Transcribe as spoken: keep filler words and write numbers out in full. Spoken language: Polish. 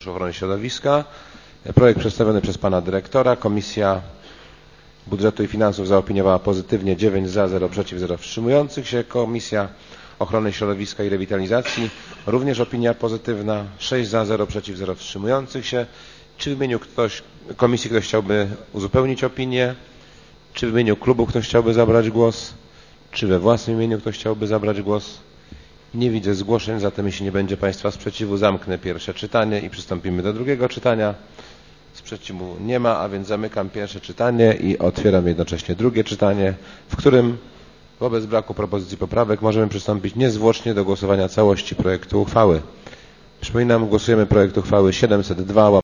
Ochrony Środowiska. Projekt przedstawiony przez pana dyrektora. Komisja Budżetu i Finansów zaopiniowała pozytywnie, dziewięć za, zero przeciw, zero wstrzymujących się. Komisja Ochrony Środowiska i Rewitalizacji również opinia pozytywna, sześć za, zero przeciw, zero wstrzymujących się. Czy w imieniu ktoś, komisji ktoś chciałby uzupełnić opinię? Czy w imieniu klubu ktoś chciałby zabrać głos? Czy we własnym imieniu ktoś chciałby zabrać głos? Nie widzę zgłoszeń, zatem jeśli nie będzie państwa sprzeciwu, zamknę pierwsze czytanie i przystąpimy do drugiego czytania. Sprzeciwu nie ma, a więc zamykam pierwsze czytanie i otwieram jednocześnie drugie czytanie, w którym wobec braku propozycji poprawek możemy przystąpić niezwłocznie do głosowania całości projektu uchwały. Przypominam, głosujemy projekt uchwały siedemset dwa.